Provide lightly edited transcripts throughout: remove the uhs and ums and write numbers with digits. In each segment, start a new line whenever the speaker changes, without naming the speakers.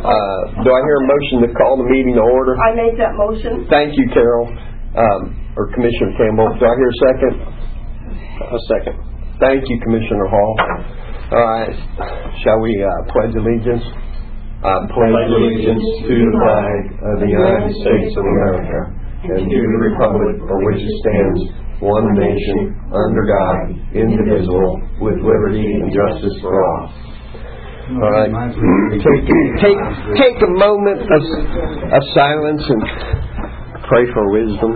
Do I hear a motion to call the meeting to order?
I make that motion.
Thank you, Carol. Or Commissioner Campbell. Do I hear a second? A second. Thank you, Commissioner Hall. All right. Shall we pledge allegiance? I pledge allegiance to the flag of the United States of America and to the republic for which it stands, one nation, under God, indivisible, with liberty and justice for all. All right. Take a moment of silence and pray for wisdom.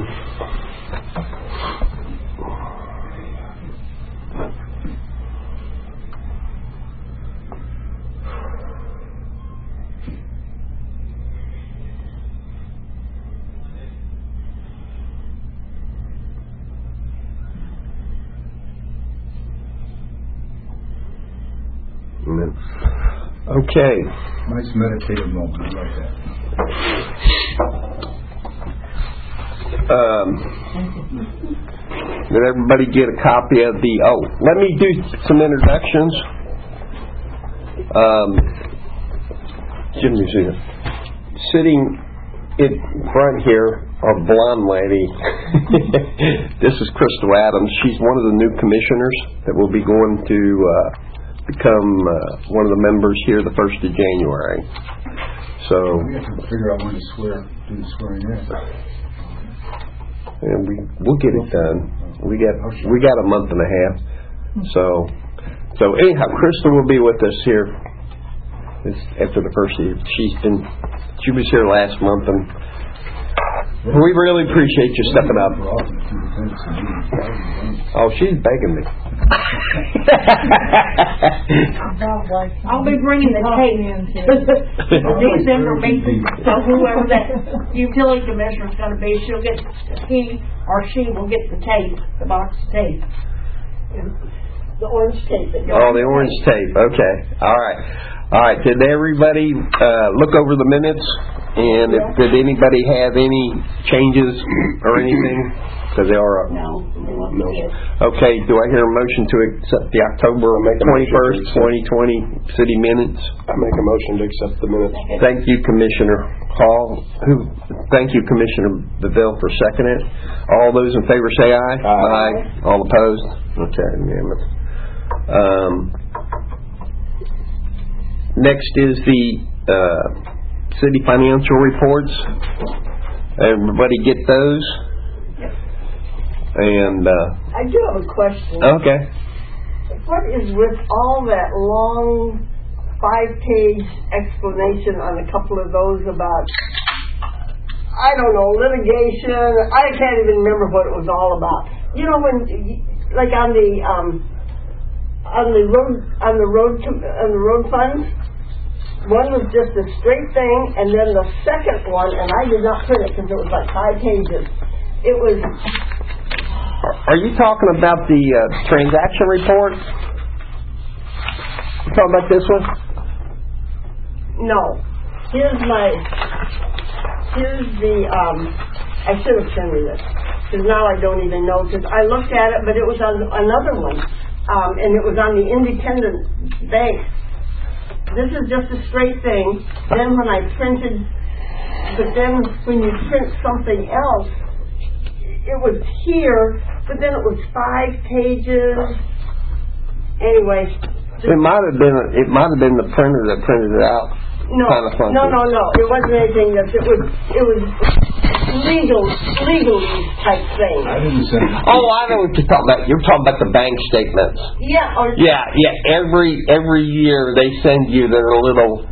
Okay.
Nice meditative moment. I like that.
Did everybody get a copy of the... Oh, let me do some introductions. Jimmy, see it. Sitting in front here, a blonde lady. This is Crystal Adams. She's one of the new commissioners that will be going to... become one of the members here the 1st of January. So
we have to figure out when to do the swearing in.
And we'll get it done. We got a month and a half. So anyhow, Crystal will be with us here after the first year. She was here last month, and we really appreciate you stepping up. Oh, she's begging me.
I'll be bringing the tape. These information, so whoever that utility commissioner is going to be, he or she will get the tape, the box of tape. The orange tape.
The orange tape. Okay. All right. Did everybody look over the minutes? And did anybody have any changes or anything? Because they are up.
No.
Okay. Do I hear a motion to accept the October 21st, 2020 city minutes?
I make a motion to accept the minutes.
Thank you, Commissioner Hall. Thank you, Commissioner Beville, for seconding it. All those in favor say aye. Aye. All opposed? Okay. Next is the city financial reports. Everybody get those?
Yep.
And
I do have a question.
Okay.
What is with all that long 5-page explanation on a couple of those about, I don't know, litigation? I can't even remember what it was all about. You know, when, like on the road funds. One was just a straight thing, and then the second one, and I did not print it because it was like 5 pages. It was...
Are you talking about the transaction report? You talking about this one?
No. Here's the, I should have sent you this, because now I don't even know, because I looked at it, but it was on another one, and it was on the independent bank. This is just a straight thing. Then when I printed, but then when you print something else, it was here, but then it was 5 pages. Anyway.
It might have been the printer that printed it out.
No. It wasn't anything that it was legal type thing.
I didn't say.
Oh, I know what you're talking about. You're talking about the bank statements.
Yeah.
Yeah. Every year they send you their little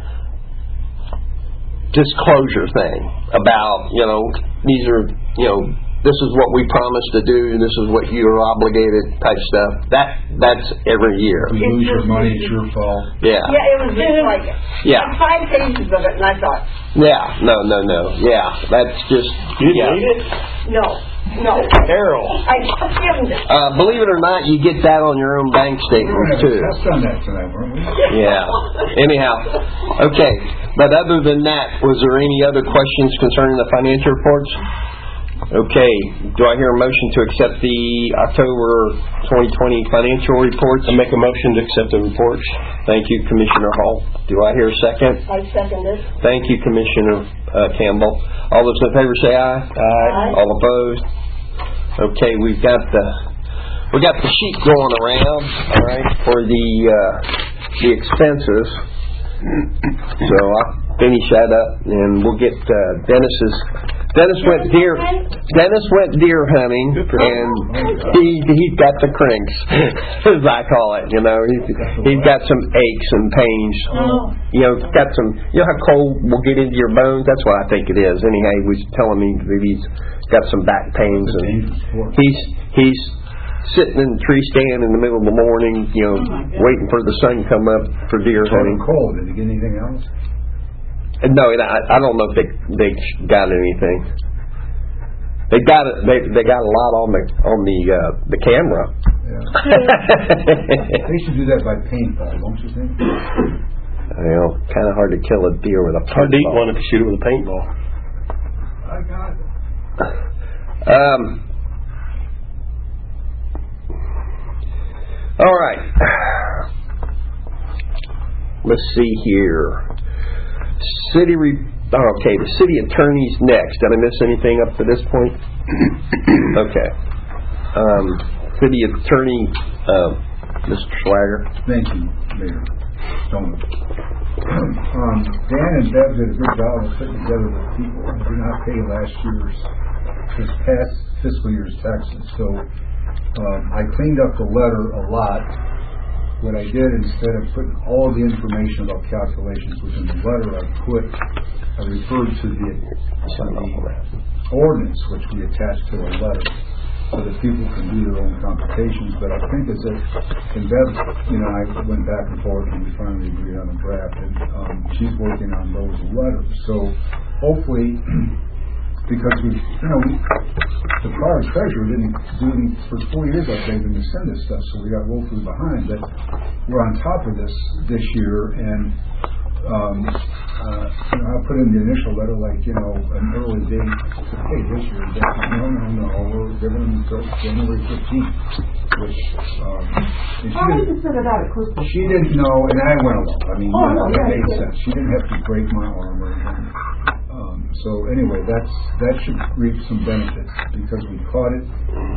disclosure thing about, these are, this is what we promised to do, this is what you're obligated type stuff. That's every year.
If you lose your money, it's your fault.
Yeah.
Yeah, it was just like 5 pages of it, and I thought.
Yeah, no. Yeah, that's just.
You need it?
No.
Carol.
I skimmed it.
Believe it or not, you get that on your own bank statement too.
That's done that tonight, weren't we?
Yeah. Anyhow, okay. But other than that, was there any other questions concerning the financial reports? Okay, do I hear a motion to accept the October 2020 financial reports?
I make a motion to accept the reports.
Thank you, Commissioner Hall. Do I hear a second?
I second it.
Thank you, Commissioner Campbell. All those in favor say aye.
Aye.
All opposed? Okay, we've got the sheet going around, all right, for the expenses. So I'll finish that up, and we'll get Dennis went deer hunting, and he's got the cranks, as I call it. You know, he's got some aches and pains. You know, got some. You know how cold will get into your bones. That's what I think it is. Anyhow, he was telling me that he's got some back pains, and he's sitting in the tree stand in the middle of the morning. You know, waiting for the sun to come up for deer hunting.
Cold. Did you get anything else?
No, I don't know if they got anything. They got it. They got a lot on the camera.
Yeah. They should do that by paintball, don't you think?
You know, kind of hard to kill a deer with a paintball.
Hard to eat one if you shoot it with a paintball.
I got it.
All right. Let's see here. The city attorney's next. Did I miss anything up to this point? Okay. City attorney, Mr. Schlager.
Thank you, Mayor Stoner. Dan and Deb did a good job of putting together the people who did not pay this past fiscal year's taxes. So I cleaned up the letter a lot. What I did, instead of putting all the information about calculations within the letter, I referred to the ordinance which we attached to the letter, so that people can do their own computations. But I think and Bev, I went back and forth, and we finally agreed on a draft, and she's working on those letters. So hopefully, because the prior treasurer didn't do any for 4 years, I think, to send this stuff, so we got woefully behind. But we're on top of this year, and I put in the initial letter an early date to pay this year. No, we're giving them until January 15th. Which
Why did you send it out at Christmas?
She didn't know, and I went along. I mean, it made
yeah.
sense. She didn't have to break my arm or anything. So anyway, that should reap some benefits because we caught it,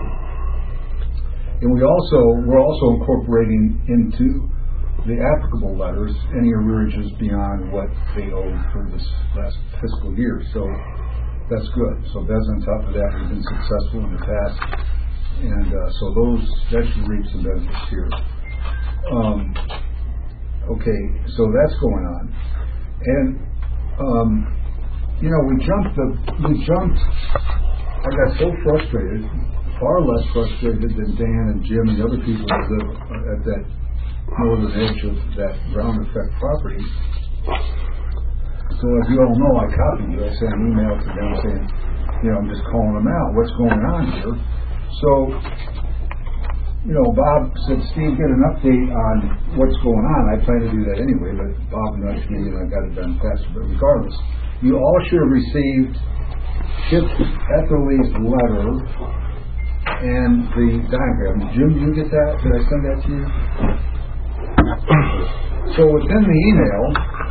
and we're also incorporating into the applicable letters any arrearages beyond what they owed for this last fiscal year. So that's good. So Bev's on top of that. We've been successful in the past, and so that should reap some benefits here. Okay, so that's going on, and. We jumped. I got so frustrated, far less frustrated than Dan and Jim and the other people that live at that northern edge of that ground effect property. So as you all know, I copied you. I sent an email to them saying, I'm just calling them out. What's going on here? So, Bob said, Steve, get an update on what's going on. I plan to do that anyway, but Bob nudged me and I got it done faster. But regardless, you all should have received Chip Etherly's letter and the diagram. Jim, did you get that? Did I send that to you? So within the email,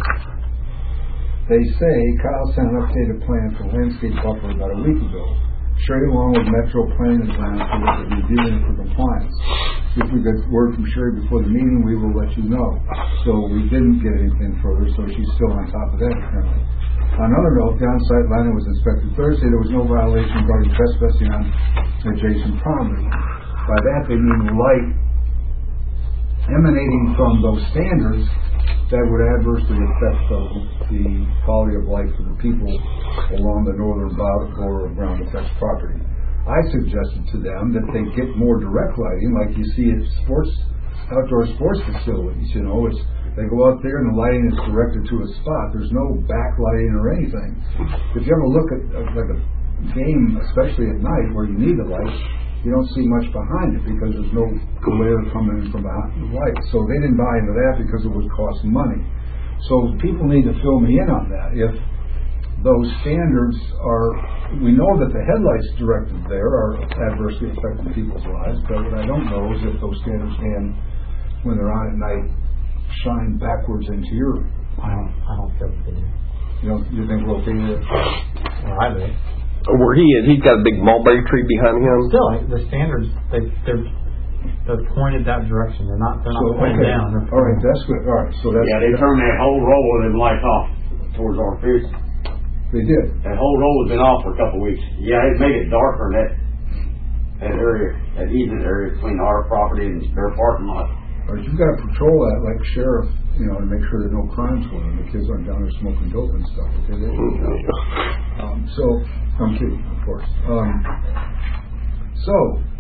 they say Kyle sent an updated plan for landscape buffer about a week ago. Sherry, along with Metro Planning Design, so that we're reviewing it for compliance. If we get word from Sherry before the meeting, we will let you know. So we didn't get anything further, so she's still on top of that apparently. On another note, down-site lighting was inspected Thursday. There was no violation regarding trespassing on adjacent property. By that they mean light emanating from those standards that would adversely affect the quality of life for the people along the northern border of ground effects property. I suggested to them that they get more direct lighting like you see at outdoor sports facilities. They go out there and the lighting is directed to a spot. There's no backlighting or anything. If you ever look at like a game, especially at night where you need the light, you don't see much behind it because there's no glare coming in from behind the light. So they didn't buy into that because it would cost money. So people need to fill me in on that. If those standards are, we know that the headlights directed there are adversely affecting people's lives, but what I don't know is if those standards can, when they're on at night, shine backwards into your.
I don't feel that they do.
You think we're okay with it?
Where I live.
Where he is, he's got a big mulberry tree behind him.
Still, the standards, they're pointed that direction. They're not pointed down.
All right, that's good. All right, so that's.
Yeah, they turned that whole row of them lights off towards our fish.
They did.
That whole row has been off for a couple of weeks. Yeah, it made it darker in that area, that easement area between our property and their parking lot.
All right, you've got to patrol that like sheriff, to make sure there's no crimes going on. The kids aren't down there smoking dope and stuff. Okay? So, I'm kidding, of course. So,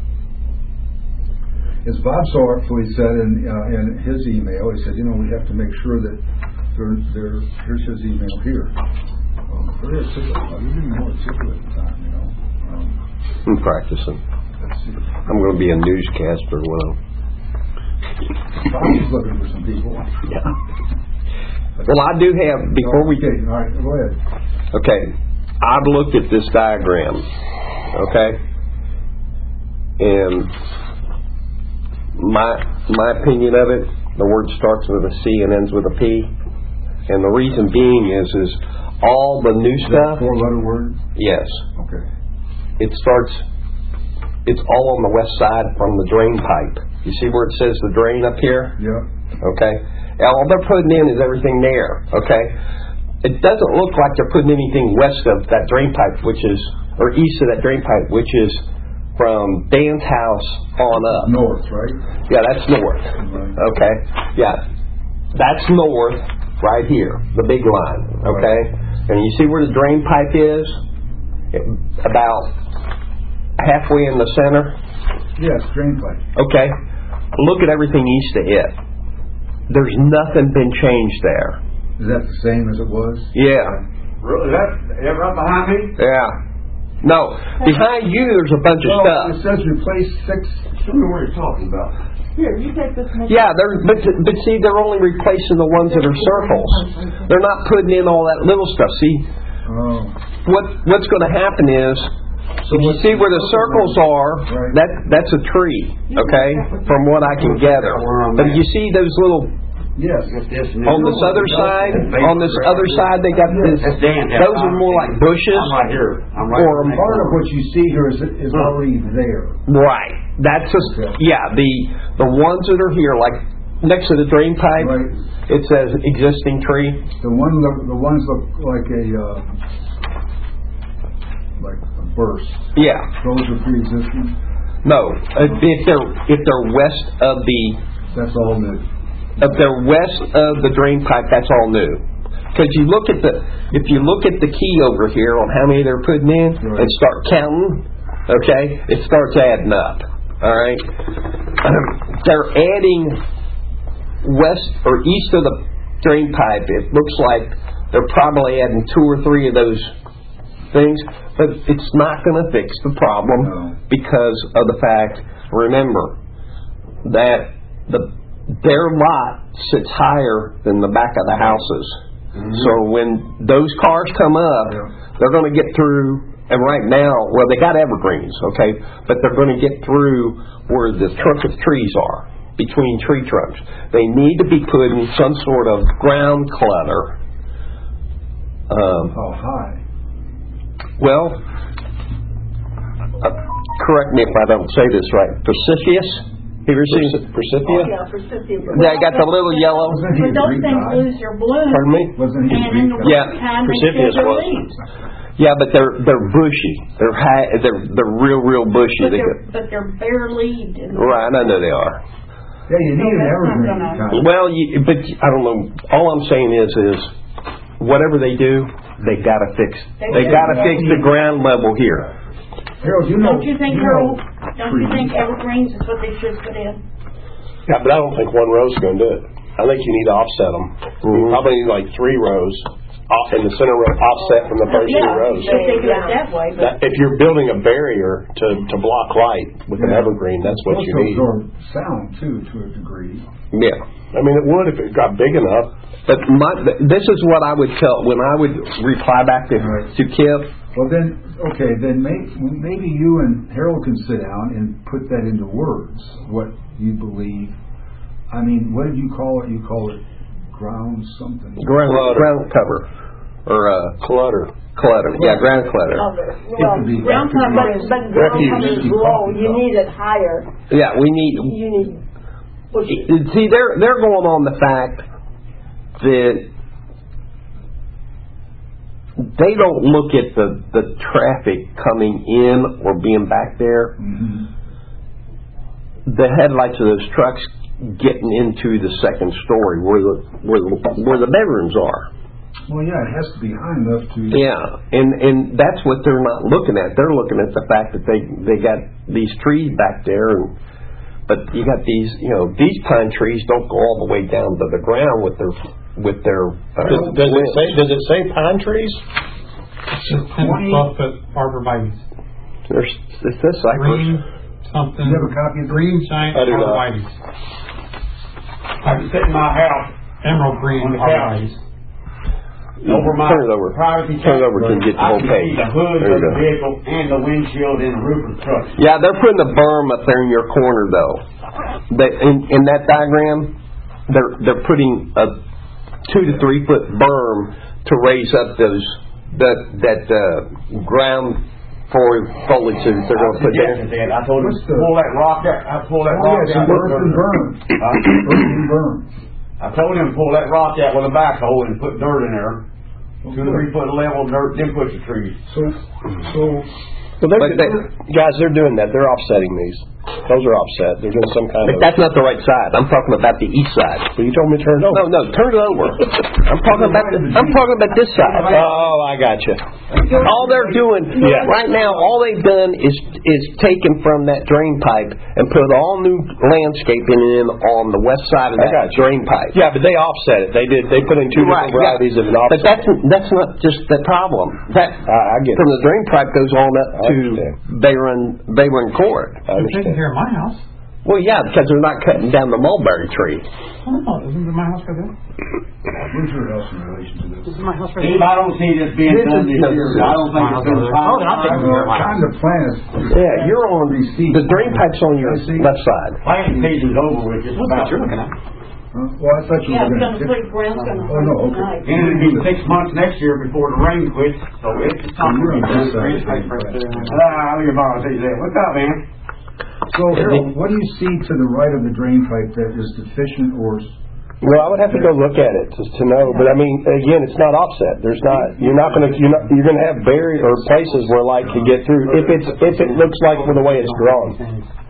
as Bob so artfully said in his email, he said, we have to make sure that here's his email here. Very articulate. I was even more articulate at the time,
I'm practicing.
Let's see.
I'm going to be a newscaster when
Bob was looking for some people.
Yeah. Well, I do have, before we...
Okay, all right, go ahead.
Okay, I've looked at this diagram, okay? And my opinion of it, the word starts with a C and ends with a P. And the reason being is all the new stuff...
Four-letter word?
Yes.
Okay.
It's all on the west side from the drain pipe. You see where it says the drain up here?
Yeah.
Okay. Now, all they're putting in is everything there. Okay. It doesn't look like they're putting anything west of that drain pipe, or east of that drain pipe, which is from Dan's house on up.
North, right?
Yeah, that's north.
Right.
Okay. Yeah. That's north right here, the big line. Okay. Right. And you see where the drain pipe is? About halfway in the center.
Yes, drain pipe.
Okay. Look at everything east of it. There's nothing been changed there.
Is that the same as it was?
Yeah.
Really? That right behind me?
Yeah. No. Behind you there's a bunch of stuff.
It says replace 6.
Show me what you're talking about.
Here, you take this.
Yeah, but see, they're only replacing the ones that are circles. They're not putting in all that little stuff. See, what's going to happen is, if you see where the circles are, that's a tree, okay, from what I can gather. But you see those little, on this other side, they got this, those are more like bushes.
I'm right here.
Or part of what you see here is already there.
Right. That's the ones that are here, like next to the drain pipe, it says existing tree.
The ones look like a burst.
Yeah.
Those are pre-existing.
No, if they're west of the.
That's all new.
If they're west of the drain pipe, that's all new. Because if you look at the key over here on how many they're putting in and start counting, okay, it starts adding up. All right. They're adding west or east of the drain pipe. It looks like they're probably adding 2 or 3 of those things, but it's not going to fix the problem because of the fact, remember, that their lot sits higher than the back of the houses. Mm-hmm. So when those cars come up, they're going to get through, and right now, well, they got evergreens, okay, but they're going to get through where the trunk of trees are, between tree trunks. They need to be putting some sort of ground clutter.
How high?
Well, correct me if I don't say this right. Precipitous? Have you ever seen Precipia?
Oh, yeah, Precipia.
They got the little yellow.
But those things lose their bloom.
Pardon me?
Wasn't he
And in the wintertime, they
Precipitous
shed their
was.
leaves.
Yeah, but they're bushy. They're high. They're real bushy.
But they're bare leaved.
Right, I know they are.
Yeah, you need an evergreen.
Well, but I don't know. All I'm saying is whatever they do, they got to fix. They got to fix the ground level here.
Harold,
Don't you think evergreens is what they should put in?
Yeah, but I don't think one row's going to do it. I think you need to offset them. You probably need like 3 rows in the center row offset from the first two rows.
If they do it that way, but.
If you're building a barrier to block light with an evergreen, that's what you need.
Also absorb sound too, to a degree.
Yeah.
I mean, it would if it got big enough.
But this is what I would tell, when I would reply back to Kip.
Well then, okay, then maybe you and Harold can sit down and put that into words, what you believe. I mean, what did you call it? You call it ground something?
Ground cover. Or
Clutter.
clutter. Yeah, ground clutter.
Well, ground cover is, but ground cover is low, you need it higher.
Yeah, we need...
You need...
See, they're going on the fact that they don't look at the traffic coming in or being back there.
Mm-hmm.
The headlights of those trucks getting into the second story where the bedrooms are.
Well, yeah, it has to be high enough to...
Yeah, and that's what they're not looking at. They're looking at the fact that they got these trees back there, but you got these, these pine trees don't go all the way down to the ground with their
Does it say pine trees?
It's 10 to 12-foot arborvitaes.
It says cypress.
Green something.
You have a copy of
Green giant
I do not.
arborvitaes.
I can sit in my house
Emerald green
On the couch.
arborvitaes.
over my
Turn it over.
privacy.
Turn it over to get the
I
whole
can
page.
see the hood
There
of
you
the
go.
vehicle and the windshield and the roof of the truck.
Yeah, they're putting a berm up there in your corner, though. In that diagram, they're putting a 2 to 3 foot berm to raise up that ground foliage that they're going to put there.
I told him,
What's the-
pull that rock out. I pull that
Oh,
rock
yeah,
out.
some earth and burn. Earth and burn.
I told him to pull that rock out with a backhoe and put dirt in there. 2 to 3 foot level dirt, then push the trees.
So
Well, guys, they're doing that. They're offsetting these. Those are offset. They're doing some kind
But
of...
that's not the right side. I'm talking about the east side.
Well, you told me to turn it over.
No, turn it over. I'm talking about this side.
Oh, I got you.
All they're doing right now, all they've done is taken from that drain pipe and put all new landscaping in on the west side of
I got
that
you.
drain pipe.
Yeah, but they offset it. They put in two different varieties of an
But
offset.
that's not just the problem. That
I get
from
it.
the drain pipe goes on up
I
to Bayron Court.
I
They're taking
understand.
care of my house.
Well, yeah, because they're not cutting down the mulberry tree.
Oh, no, isn't my house right there?
where's your house in relation to this?
This is my house right
Steve,
here.
I don't see this being done this year. I don't think it's been
Oh, then I'll take care of my
Time
house.
to plan is...
Yeah, you're on
receipt.
the drain pipe's on your left side.
Planting season's over with just
What's
about.
that you're looking at?
Well, I thought you
Yeah,
were
it's
going
gonna put, ground's gonna.
Oh, no, okay.
And it'll be 6 months next year before the rain quits, so it's something.
You're on this side.
Look at Bob, see that. What's up, man?
So, Harold, what do you see to the right of the drain pipe that is deficient or...
Well, I would have to go look at it to know, but I mean, again, it's not offset. There's not. You're going to have barrier or places where light can get through if it looks like the way it's drawn.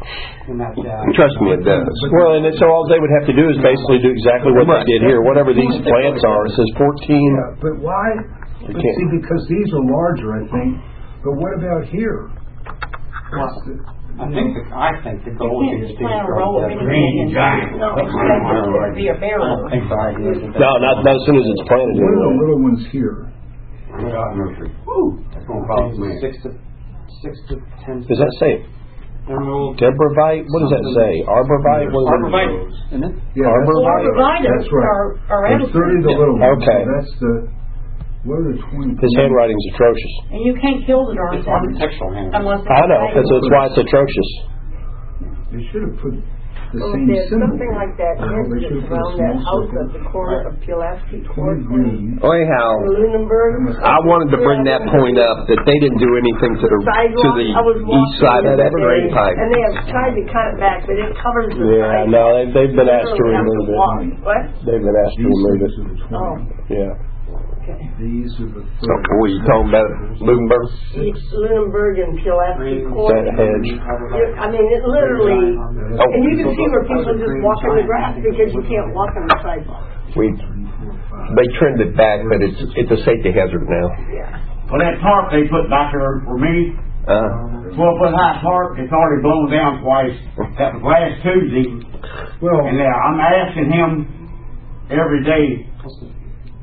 Trust me, it does.
Well, and so all they would have to do is basically do exactly what they did here. Whatever these plants are, it says 14.
Yeah, but why? But
can't-
see, because these are larger, I think. But what about here?
I think the goal
You can't just plant a row of anything
green
and,
giant.
no, it's got to be a barrel.
No, not as soon as it's planted.
What are the little ones here?
Nursery. Woo, that's gonna cost me.
6 to 10.
Does that say Deborahvite? What does that say? Arborvite? What is it?
Arborvite, isn't it?
Yeah,
Arborvitae
that's right.
are
There's 30 of the little ones.
Okay.
So that's the... What are the 20?
His handwriting's atrocious.
And you can't kill the darn
It's
thing
architectural hand.
unless.
I know. That's why it's atrocious.
They should have put the
Well,
same
there's
symbol.
something like that
They should
incident
have put a
around that
small
house at the corner of Pulaski Court and
green.
Oh, anyhow,
Lunenburg.
I wanted to bring that point up that they didn't do anything to the east side of that drain pipe.
And they have tried to cut it back, but it covers the
Yeah,
side.
no, they've been asked to
You have
remove
walk.
it.
What?
They've been asked to
These
remove it.
things are the 20.
Oh,
Yeah.
okay.
These are the 30.
Oh, you talking about Lunenburg?
Lunenburg and Pulaski Court.
That hedge.
I mean, it literally,
Oh.
and you can see where people just walk in the grass because you can't walk on the sidewalk.
They trimmed it back, but it's a safety hazard now.
Yeah.
Well, that tarp they put back there for me, 12-foot high tarp, it's already blown down twice. That was last Tuesday.
Well,
And I'm asking him every day,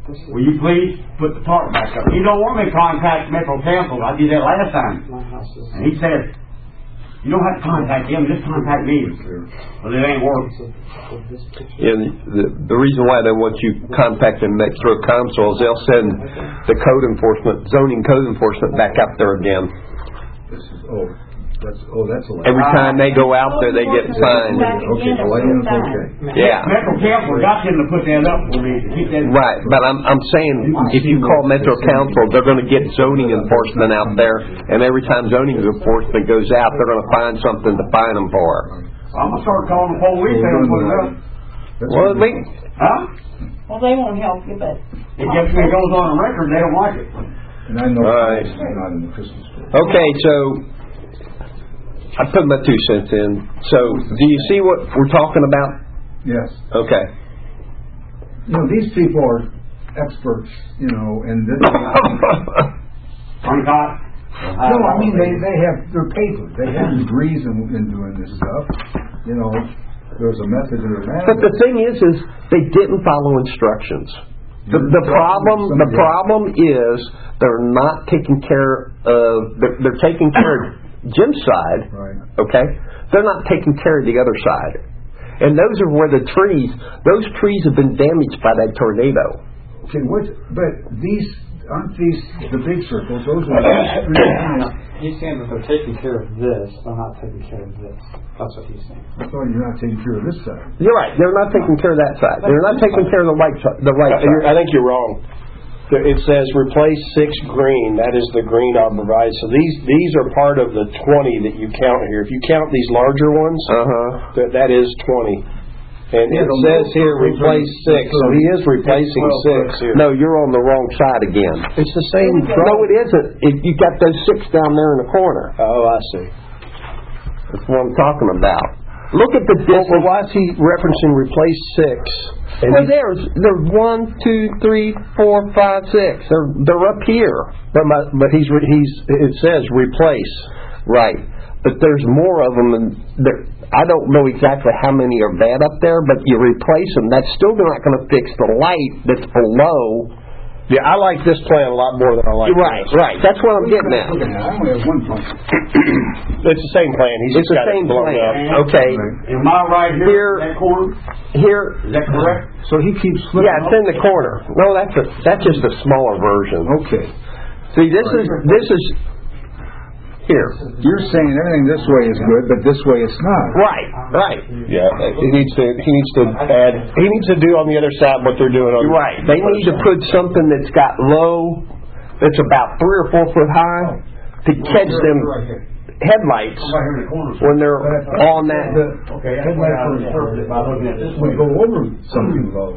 will you please put the tarp back up? He don't want me to contact Metro Council. I did that last time. And he said, you don't have to contact them, just contact me. Well, it ain't working.
And the reason why they want you contacting Metro Council is they'll send the zoning code enforcement back up there again.
That's a lot.
Every time they go out there, they get fined.
Okay, the lighting is okay.
Yeah.
Metro Council got them to put that up for me to keep that.
Right, but I'm saying, if you call Metro Council, they're gonna get zoning enforcement out there, and every time zoning enforcement goes out, they're gonna find something to fine them for.
I'm gonna start calling the police and put it up.
Well, at least,
Huh?
Well, they won't help you, but.
It gets, it goes on the record, they don't like it.
And I know
Right.
it's not in the Christmas tree.
okay, so, I put my 2 cents in. So, do you see what we're talking about?
Yes.
Okay.
These people are experts, and this.
Uncut.
No, I mean, they have, they're paper. They have degrees in doing this stuff. There's a method to their madness.
But the thing is they didn't follow instructions. The problem is they're not taking care of, they're taking care of Jim's side,
Right.
okay? They're not taking care of the other side. And those are where those trees have been damaged by that tornado.
Okay, but aren't these the big circles? Those are
He's saying that they're taking care of this, they're not taking care of this. That's what he's saying.
I thought you're not taking care of this side.
You're right. They're not taking care of that side. They're not taking care of the right side.
I think you're wrong. It says replace 6 green. That is the green arborvitae. So these are part of the 20 that you count here. If you count these larger ones, that is 20. And it says here replace 6. So he is replacing 6 here.
No, you're on the wrong side again.
It's the same.
No, it isn't. You got those 6 down there in the corner.
Oh, I see.
That's what I'm talking about. Look at the distance.
Well, why is he referencing replace 6?
Well, there's 1, 2, 3, 4, 5, 6. They're up here.
But it says replace.
Right. But there's more of them, and I don't know exactly how many are bad up there, but you replace them. That's still not going to fix the light that's below.
Yeah, I like this plan a lot more than I like this.
Right. That's what I'm getting at.
I only have one point.
It's the same plan. He's
It's
just
the
got
same
it blown
plan.
up.
Okay.
Am I right here in that corner?
Here.
Is that correct?
So he keeps slipping.
Yeah, it's in the corner. No, that's just a smaller version.
Okay.
See, this is here.
You're saying everything this way is good, but this way it's not.
Right.
Yeah, he needs to do on the other side what they're doing on
Right. They need to put something that's got that's about 3 or 4 foot high to catch them headlights
Right here in the corner.
when they're on that.
Okay, that's what I interpreted by looking at this
We
way.
go over something low.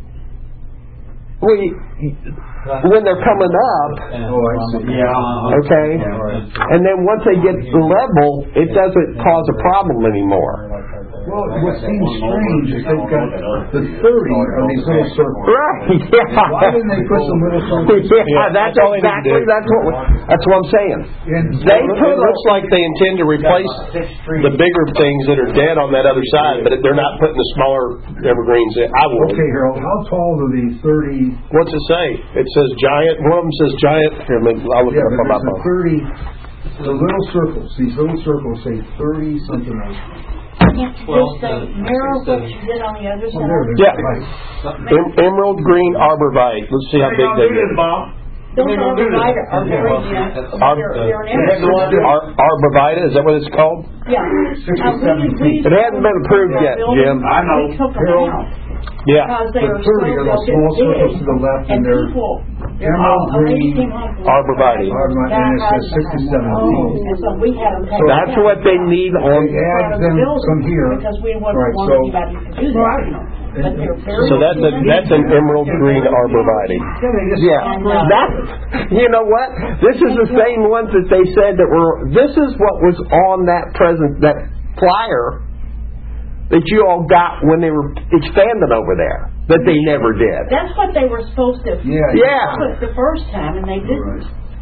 When they're coming up,
Oh, I see.
Yeah.
okay,
Yeah, right.
and then once they get level, it doesn't cause a problem anymore.
Well, what seems strange is they've got the 30 of these little circles.
Right, yeah.
Why didn't they put some little circles?
Yeah, that's
all they need to
exactly,
do.
that's what I'm saying.
And
It looks like they intend to replace the bigger things that are dead on that other side, but they're not putting the smaller evergreens in. I would.
okay, Harold, how tall do the 30?
What's it say? It says giant. One of them says giant. Here, I'll look
Yeah,
it up
but
on my
there's
phone.
the little circles. These little circles say 30 something else.
Can't you just say mirror what you did on the other
Oh, there it
side?
is.
Yeah.
Right.
Emerald green arborvitae. Let's see how big they are.
Bob.
Those arborvitae are very, they're an interesting.
Arborvitae, is that what it's called?
Yeah.
It hasn't been approved yet, Jim.
I know.
We took them out.
Yeah.
Because they
The
are
30
so
are those
built
small
big,
circles to the left, and they're
people,
emerald
a lady
green
came home from
arborvitae.
And it says 67 feet.
And so we had them take
That's
them
what they need on.
They add them some here.
because we wouldn't
Right,
want
so-
anybody to do that. But they're very.
So that's an emerald green arborvitae.
Yeah, that, you know what? This is the same ones that they said that were, this is what was on that flyer that you all got when they were expanding over there, that they never did.
That's what they were supposed to.
Yeah.
Put the first time, and they didn't.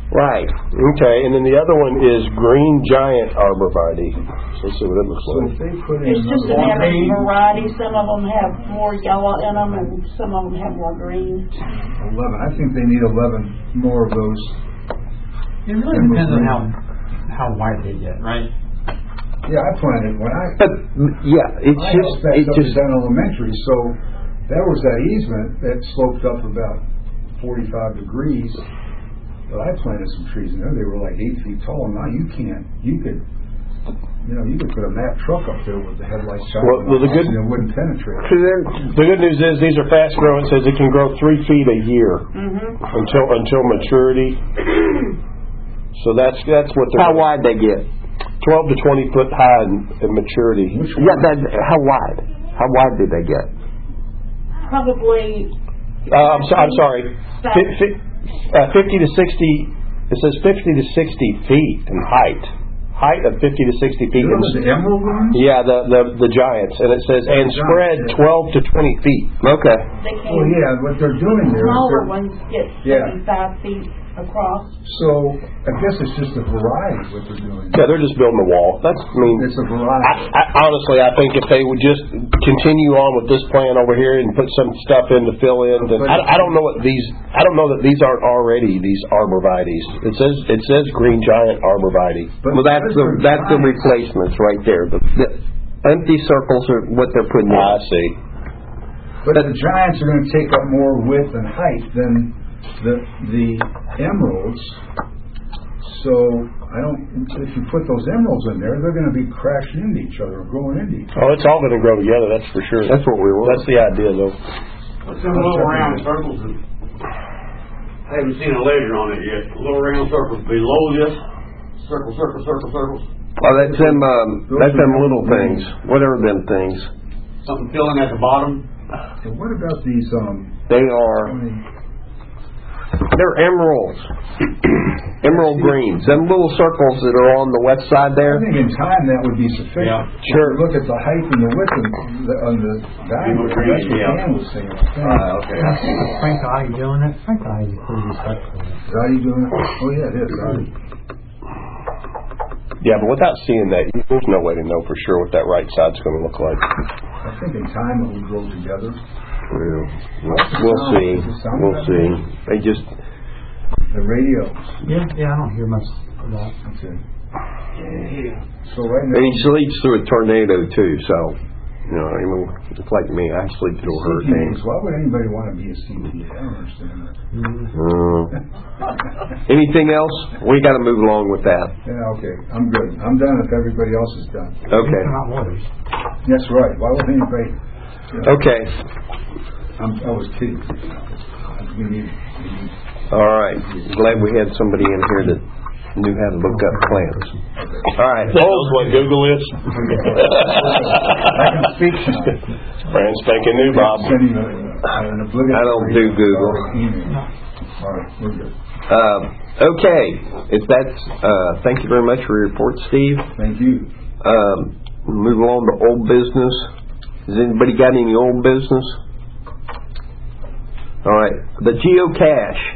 Right.
Okay, and then the other one is Green Giant Arborvitae. So let's see what it looks
So
like.
if they put in
It's just a
another
matter of variety. Some of them have more yellow in them, and some of them have more green.
11, I think they need 11 more of those.
It really depends on how wide they get, right?
Yeah, I planted when
But yeah, it's
I
just
back
it
up
just
and down Elementary, so there was that easement that sloped up about 45 degrees. But I planted some trees in there. They were like 8 feet tall. Now you can't. You could put a Mack truck up there with the headlights shining
Well, the good-
and it wouldn't penetrate.
The good news is these are fast growing. It says it can grow 3 feet a year until maturity. So that's what they're.
how wide they get.
12 to 20 foot high in maturity.
Yeah, how wide? How wide did they get?
Probably.
I'm sorry. 50 to 60. It says 50 to 60 feet in height. Height of 50 to 60 feet.
Those are the emerald ones?
Yeah, the giants, and it says and spread 12 to 20 feet.
Okay.
They can.
Well, yeah, what they're doing there is
Smaller
they're-
ones get
Yeah.
75 feet across.
So I guess it's just a variety what they're doing.
Yeah, they're just building a wall.
It's a variety.
Honestly, I think if they would just continue on with this plan over here and put some stuff in to fill in, then I don't know what these. I don't know that these aren't already these arborvitaes. It says Green Giant Arborvitae.
Well, that's the replacements right there. The empty circles are what they're putting in.
I see.
But the giants are going to take up more width and height than the emeralds. So if you put those emeralds in there, they're going to be crashing into each other, growing into each other.
Oh, it's all going to grow together. That's for sure.
That's what we want.
That's the idea, though.
Some little round circles. I haven't seen a ledger on it yet. Little round circles below this. Circles.
Oh, that's them little things. Whatever them things.
Something filling at the bottom.
And what about these?
They are. They're emeralds. Emerald greens. Them little circles that are on the west side
I
there.
think in time that would be sufficient.
Yeah.
Sure.
If you look at the height and the width on the diagram. That's what
Yeah.
Dan was saying. I think.
Okay.
Frank Eye doing it. Frank Eye is pretty respectful.
Is that how you doing it? Oh yeah, it is.
Yeah, but without seeing that, there's no way to know for sure what that right side's going to look like.
I think in time it will grow together.
We'll see. We'll see. They just.
The radio.
Yeah, I don't hear much of that.
Okay. So right now.
And he sleeps through a tornado too. So, it's like me. I sleep through a hurricane.
CPAs. Why would anybody want to be a CPA? I don't understand that.
Anything else? We got to move along with that.
Yeah, okay. I'm good. I'm done if everybody else is done.
Okay.
They're not lawyers.
That's right. Why would anybody?
Okay.
I was kidding. We need.
All right. Glad we had somebody in here that knew how to look up plans. All right.
Knows what Google is.
I can speak now.
Brand spanking new, Bob.
Sending an obligatory.
I don't do Google.
Email. All right, we're good.
Okay. If that's, thank you very much for your report, Steve.
Thank you.
Move along to old business. Has anybody got any old business? All right. The geocache.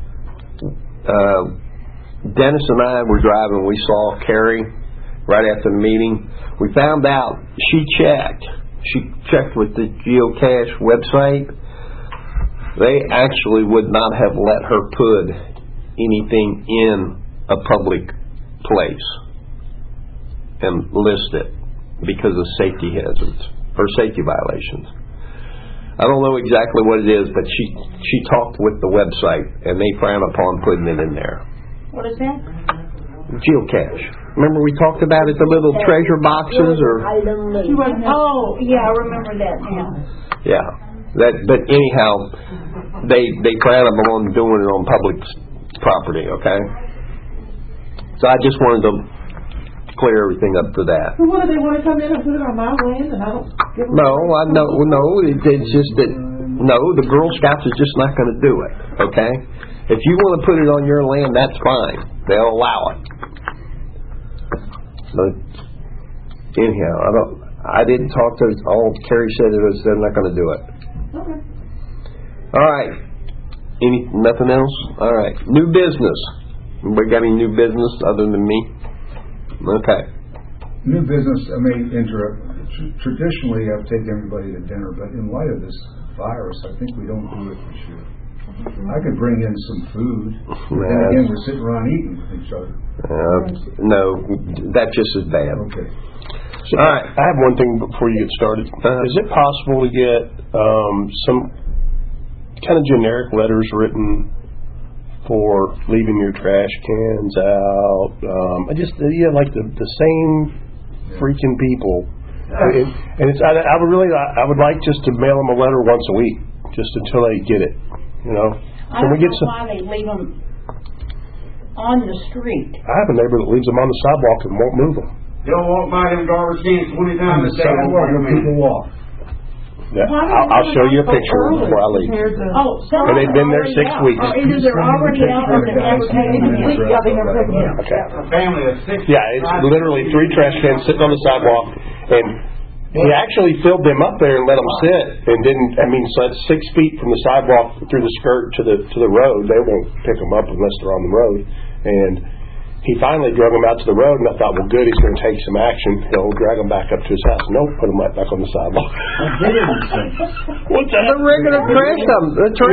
Dennis and I were driving. We saw Carrie right after the meeting. We found out she checked with the geocache website. They actually would not have let her put anything in a public place and list it because of safety hazards or safety violations. I don't know exactly what it is, but she talked with the website and they frown upon putting it in there.
What is that?
Geocache. Remember we talked about it, the little treasure boxes or
She was, oh, yeah, I remember that now.
yeah. But anyhow, they frown upon doing it on public property, okay? So I just wanted to clear everything up to that.
So what, do they want to come in and put it on my land and I don't give them...
No, it's just that, no, the Girl Scouts is just not going to do it, okay? If you want to put it on your land, that's fine. They'll allow it. But anyhow, I didn't talk to all Carrie said they're not going to do it.
Okay.
All right. Nothing else? All right. New business. We got any new business other than me? Okay.
New business, I may interrupt. Traditionally, I've taken everybody to dinner, but in light of this virus, I think we don't do it this year. I could bring in some food, but then again, we're sitting around eating with each other.
No, that's just as bad.
Okay.
So all right. I have one thing before you get started. Is it possible to get some kind of generic letters written for leaving your trash cans out? Like the same freaking people. And it's I would like just to mail them a letter once a week, just until they get it. You know.
I don't know why they leave them on the street.
I have a neighbor that leaves them on the sidewalk and won't move them.
They'll walk by them garbage cans 20 times a day.
People walk.
Yeah, I'll show you a picture before I leave. And they've been there 6 weeks.
Either they're already out or they've never taken them.
Okay.
A family of 6.
Yeah, it's literally 3 trash cans sitting on the sidewalk, and he actually filled them up there and let them sit, and didn't. I mean, so that's 6 feet from the sidewalk through the skirt to the road. They won't pick them up unless they're on the road, and he finally drug them out to the road, and I thought, well, good, he's going to take some action. He'll drag them back up to his house. Nope, put them right back on the sidewalk. What's that?
The regular trash can.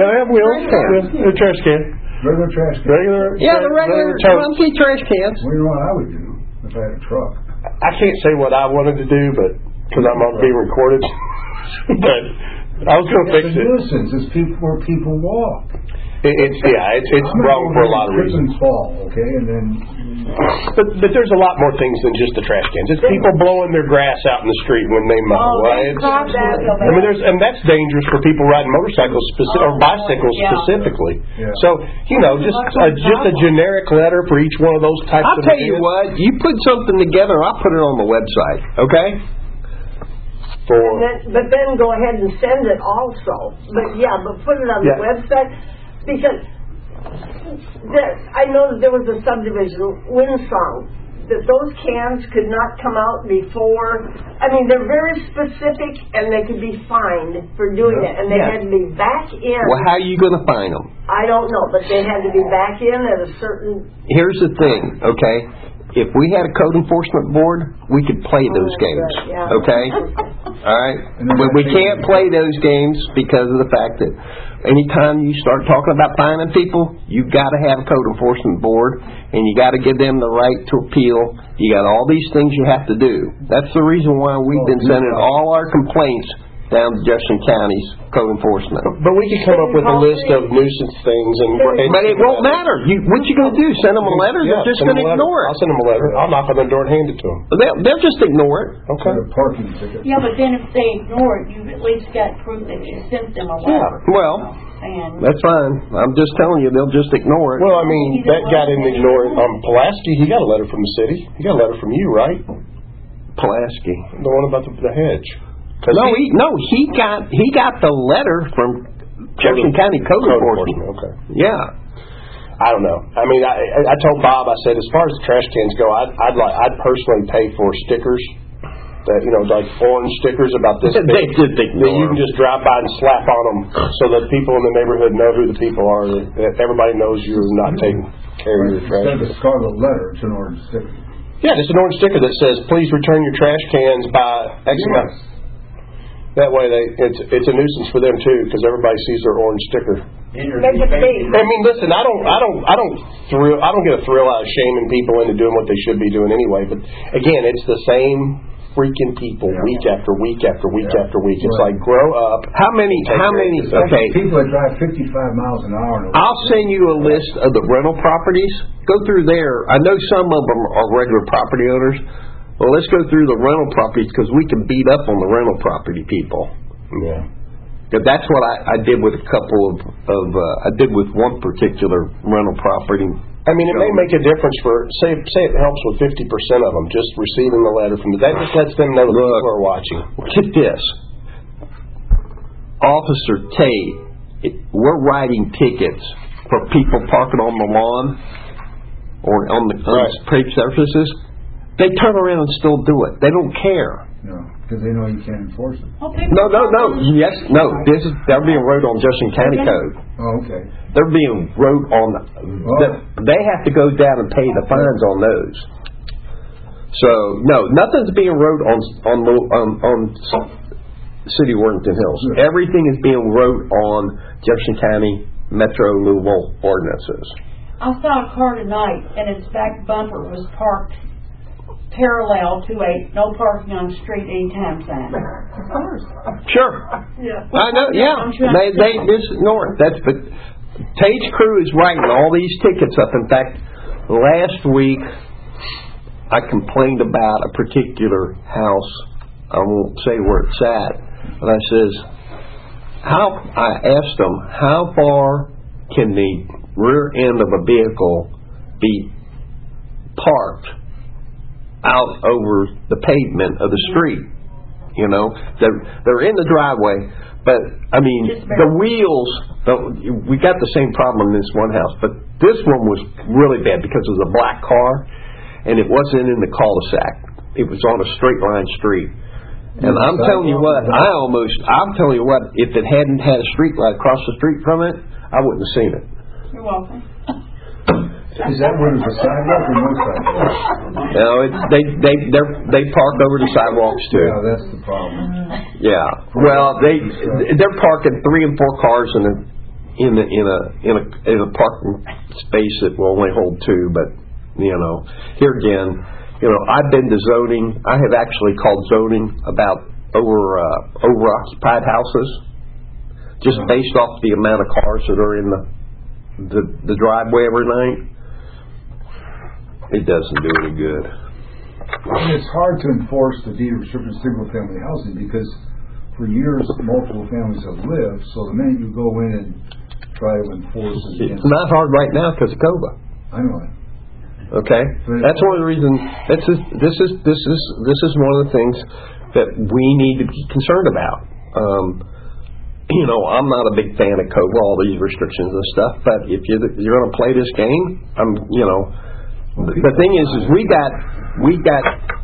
The trash can.
Regular trash can.
The regular empty trash cans.
Well, you know what I would do if I had a truck?
I can't say what I wanted to do, but because I'm not being recorded. But I was going to fix it.
Nuisance is where people walk.
It's wrong for a lot of reasons.
Fall, okay, and then.
But there's a lot more things than just the trash cans. It's people blowing their grass out in the street when they mow. And that's dangerous for people riding motorcycles or bicycles specifically. Yeah. So just a generic letter for each one of those types.
I'll tell you what, you put something together, I'll put it on the website. Okay.
But then go ahead and send it also. But put it on the website, because I know that there was a subdivision, Windsong, that those cans could not come out before. I mean, they're very specific, and they could be fined for doing it, and they had to be back in.
Well, how are you going to find them?
I don't know, but they had to be back in at a certain.
Here's the thing, okay? If we had a code enforcement board, we could play those games, okay? All right? But we can't play those games because of the fact that anytime you start talking about fining people, you've got to have a code enforcement board, and you got to give them the right to appeal. You got all these things you have to do. That's the reason why we've been sending all our complaints down to Jefferson County's code enforcement.
But we could come up with a list of nuisance things,
but it won't matter. What you going to do? Send them a letter? They're just going to ignore it.
I'll send them a letter. I'll knock on their door and hand it to them.
They'll just ignore it.
Okay.
A parking ticket.
Yeah, but then if they ignore it, you've at least got proof that you sent them a letter.
Yeah. Well, that's fine. I'm just telling you, they'll just ignore it.
Well, I mean, that guy didn't ignore it. Pulaski, he got a letter from the city. He got a letter from you, right?
Pulaski.
The one about the hedge.
He got the letter from Jefferson County Code Enforcement.
Okay.
Yeah.
I don't know. I mean, I told Bob, I said, as far as the trash cans go, I'd personally pay for stickers that, like orange stickers about this big. That you can just drive by and slap on them so that people in the neighborhood know who the people are. That everybody knows you're not taking care of your trash.
Instead of a scarlet letter, it's an orange sticker.
Yeah, it's an orange sticker that says, please return your trash cans by X amount. That way, it's a nuisance for them too, because everybody sees their orange sticker. I mean, listen, I don't get a thrill out of shaming people into doing what they should be doing anyway. But again, it's the same freaking people week after week after week after week. It's like, grow up.
How many? Okay.
People that drive 55 miles an hour.
I'll send you a list of the rental properties. Go through there. I know some of them are regular property owners. Well, let's go through the rental properties, because we can beat up on the rental property people.
Yeah.
That's what I did with a couple of I did with one particular rental property.
I mean, it may make a difference for, say it helps with 50% of them, just receiving the letter from that just lets them know that people are watching.
Get this. Officer Tate, we're writing tickets for people parking on the lawn or on the paved surfaces. They turn around and still do it. They don't care.
No, because they know you can't enforce it.
No. Yes, no. They're being wrote on Jefferson County Code.
Oh, okay.
They're being wrote on. They have to go down and pay the fines on those. So no, nothing's being wrote on City of Worthington Hills. Everything is being wrote on Jefferson County Metro Louisville ordinances.
I saw a car tonight, and its back bumper was parked parallel to a no parking on the street anytime sign.
Of course.
Sure.
Yeah.
I know. Yeah. They ignore it. But Tage Crew is writing all these tickets up. In fact, last week I complained about a particular house. I won't say where it's at, but I asked them, how far can the rear end of a vehicle be parked out over the pavement of the street? You know, they're in the driveway, but I mean the wheels. We got the same problem in this one house, but this one was really bad because it was a black car. And it wasn't in the cul-de-sac. It was on a straight line street. And I'm telling you what, if it hadn't had a street light across the street from it, I wouldn't have seen it.
You're welcome.
Is that where there's a sidewalk or no sidewalk?
You know, they park over the sidewalks too.
Yeah, that's the problem.
Yeah. Well, they're parking 3 and 4 cars in a parking space that will only hold 2, but you know, here again, you know, I've been to zoning. I have actually called zoning about overoccupied houses, just based off the amount of cars that are in the driveway every night. It doesn't do any good.
It's hard to enforce the deed of restriction of single-family housing because for years multiple families have lived. So the minute you go in and try to enforce it,
it's not hard right now because of COBA.
I know it.
Okay, that's one of the reasons. This is one of the things that we need to be concerned about. You know, I'm not a big fan of COBA, all these restrictions and stuff. But if you're going to play this game, you know, the thing is we got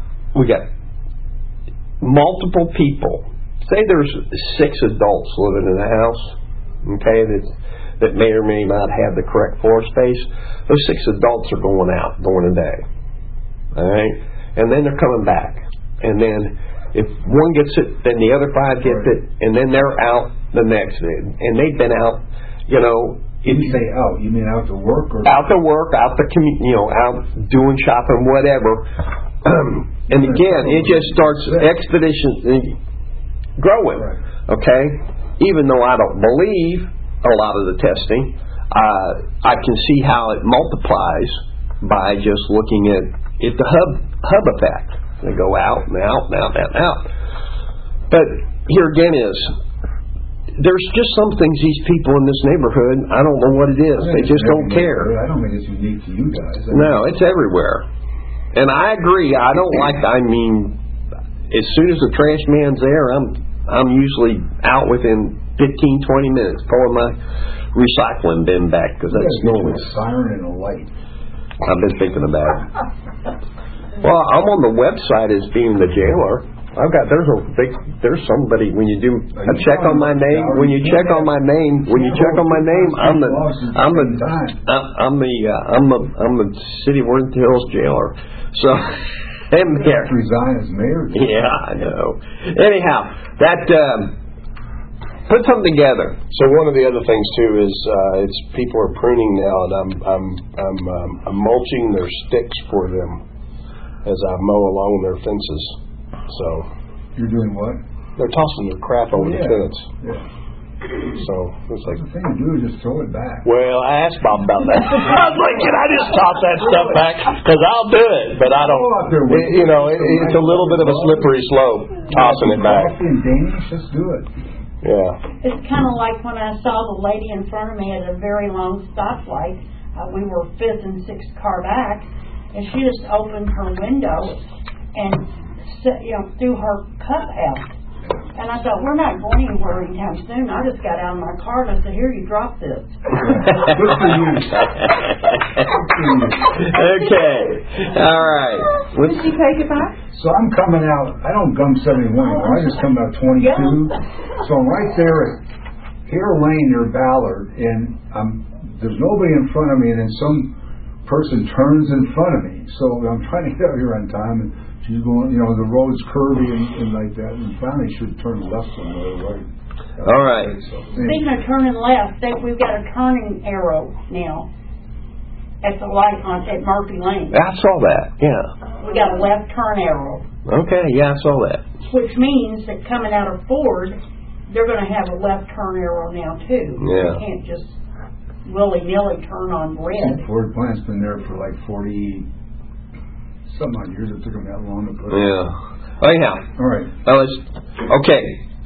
multiple people. Say there's 6 adults living in a house. Okay, that may or may not have the correct floor space. Those 6 adults are going out during the day. All right? And then they're coming back. And then if one gets it, then the other 5 get it, and then they're out the next day. And they've been out, you know.
If you say out, you mean out to work? Or
out to work, out doing shopping, whatever. And again, it just starts expedition growing. Okay? Even though I don't believe a lot of the testing, I can see how it multiplies by just looking at the hub effect. They go out and out and out and out. But here again there's just some things these people in this neighborhood, I don't know what it is. They just don't care.
I don't think it's unique to you guys.
No, it's everywhere. And I agree. I mean, as soon as the trash man's there, I'm usually out within 15, 20 minutes pulling my recycling bin back because that's normally
a siren and a light.
I've been thinking about it. Well, I'm on the website as being the jailer. There's somebody when you do a check on my name. When you check on my name, I'm the City of Worthington Hills jailer. So.
Resign as mayor.
Yeah, I know. Anyhow, that put something together.
So one of the other things too is it's people are pruning now, and I'm mulching their sticks for them as I mow along their fences. So
you're doing what?
They're tossing their crap over the fence.
Yeah.
So it's like
the thing to do is just throw it back.
Well, I asked Bob about that. I was like, can I just toss that stuff back? Because I'll do it, but I don't. It's a little bit of a slippery slope tossing it back.
In Danish, just do it.
Yeah.
It's kind of like when I saw the lady in front of me at a very long stoplight. We were 5th and 6th car back, and she just opened her window and threw her cup out. And I thought, we're not going anywhere anytime soon. I just got out of my car and I said, here, you drop this.
Okay. All right.
Did she take it back?
So I'm coming out. I don't come 71 anymore. I just come out 22. So I'm right there at Hare Lane near Ballard, and I'm there's nobody in front of me, and then some person turns in front of me. So I'm trying to get out here on time, and she's going, the road's curvy and like that, and finally should turn left somewhere, right?
All right.
So,
Speaking of turning left, we've got a turning arrow now at the light at Murphy Lane.
I saw that, yeah.
We got a left turn arrow.
Okay, yeah, I saw that.
Which means that coming out of Ford, they're going to have a left turn arrow now too.
Yeah.
You can't just willy-nilly turn on red.
Ford plant's been there for like 40-some odd years. It took them that long to put it.
Yeah. Anyhow.
All right.
Okay.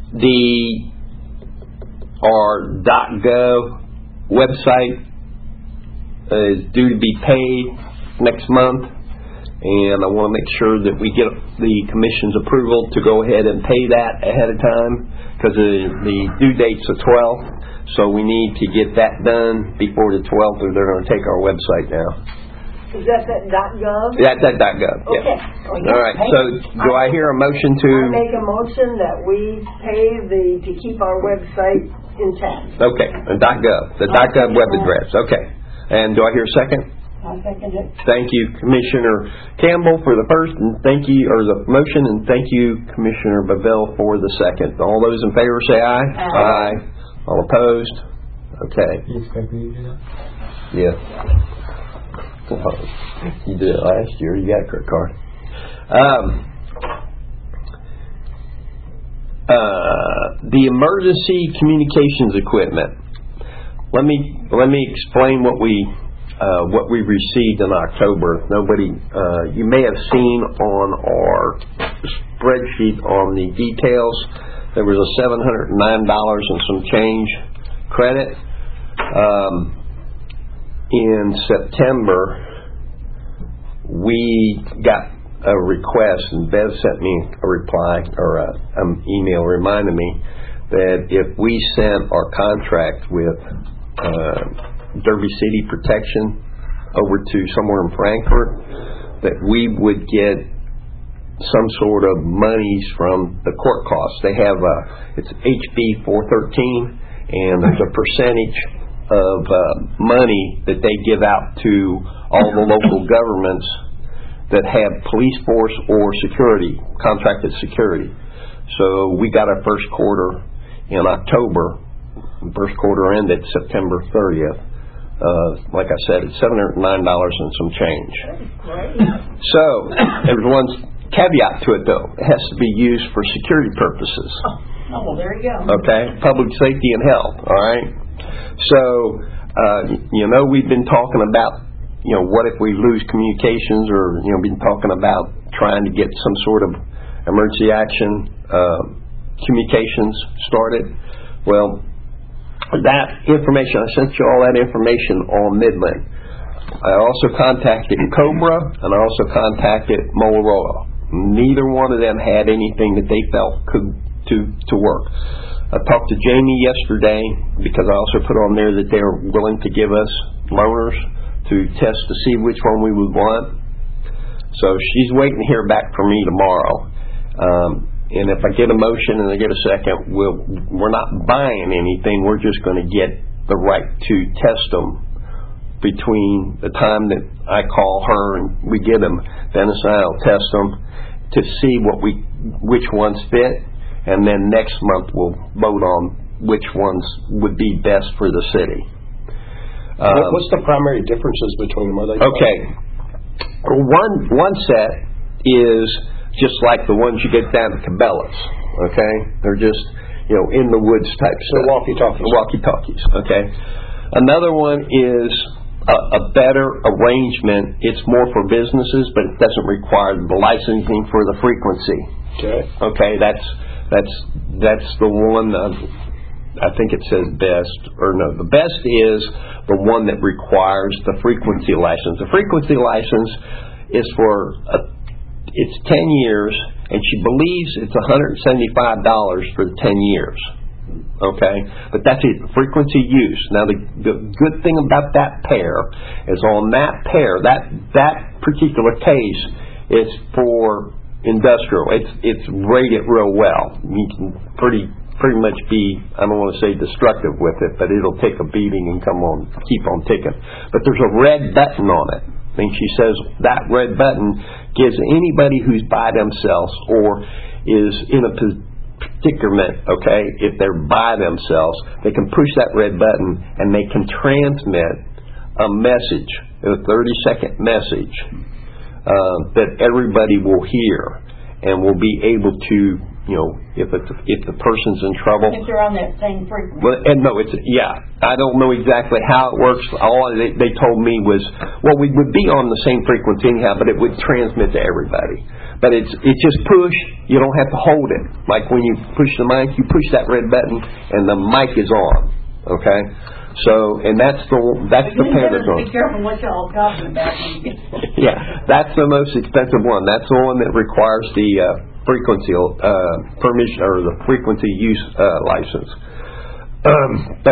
Our .gov website is due to be paid next month, and I want to make sure that we get the Commission's approval to go ahead and pay that ahead of time, because the due date's the 12th. So we need to get that done before the 12th, or they're going to take our website now.
Is that .gov?
Yeah, that .gov.
Okay.
Yeah. All right. So do I hear a motion to?
I make a motion that we pay to keep our website intact.
Okay. The .gov. The .gov web address. Okay. And do I hear a second?
I second it.
Thank you, Commissioner Campbell, for the first, and thank you, or the motion, and thank you, Commissioner Bevell, for the second. All those in favor say aye. Aye. All opposed? Okay.
You expect me to do that?
Yeah. You did it last year. You got a credit card. The emergency communications equipment. Let me explain what we received in October. You may have seen on our spreadsheet on the details, there was a $709 and some change credit. In September, we got a request, and Bev sent me a reply or an email reminding me that if we sent our contract with Derby City Protection over to somewhere in Frankfurt, that we would get some sort of monies from the court costs. They have it's HB 413, and there's a percentage of money that they give out to all the local governments that have police force or contracted security. So we got our first quarter in October. First quarter ended September 30th. Like I said, it's $709 and some change. So there's one caveat to it, though. It has to be used for security purposes.
Oh, well, there you go.
Okay, public safety and health. All right. So we've been talking about what if we lose communications, or been talking about trying to get some sort of emergency action communications started. Well, that information, I sent you all that information on Midland. I also contacted Cobra, and I also contacted Motorola. Neither one of them had anything that they felt could to work. I talked to Jamie yesterday, because I also put on there that they're willing to give us loaners to test to see which one we would want. So she's waiting to hear back from me tomorrow. And if I get a motion and I get a second, we're not buying anything. We're just going to get the right to test them between the time that I call her and we get them. Dennis and I will test them to see which ones fit, and then next month we'll vote on which ones would be best for the city.
What's the primary differences between them? Are they
okay? One set is just like the ones you get down at Cabela's. Okay, they're just in the woods type stuff. Walkie-talkies. Okay. Another one is a better arrangement. It's more for businesses, but it doesn't require the licensing for the frequency. Okay. That's the one. I think it says best, or no, the best is the one that requires the frequency license. The frequency license is for it's 10 years, and she believes it's $175 for the 10 years. Okay, but that's it, frequency use. Now the good thing about that pair is on that pair, that particular case is for industrial. It's rated real well. You can pretty pretty much be, I don't want to say destructive with it, but it'll take a beating and keep on ticking. But there's a red button on it. And she says that red button gives anybody who's by themselves or is in a predicament, okay, if they're by themselves, they can push that red button and they can transmit a message, a 30-second message that everybody will hear and will be able to, if the person's in trouble.
If they're on that same frequency.
Well, and no, I don't know exactly how it works. All they told me was, well, we would be on the same frequency anyhow, but it would transmit to everybody. But it's just push. You don't have to hold it. Like when you push the mic, you push that red button, and the mic is on. Okay. So, and that's the Pentatron.
Be careful what y'all talking about.
Yeah, that's the most expensive one. That's the one that requires the frequency permission or the frequency use license. But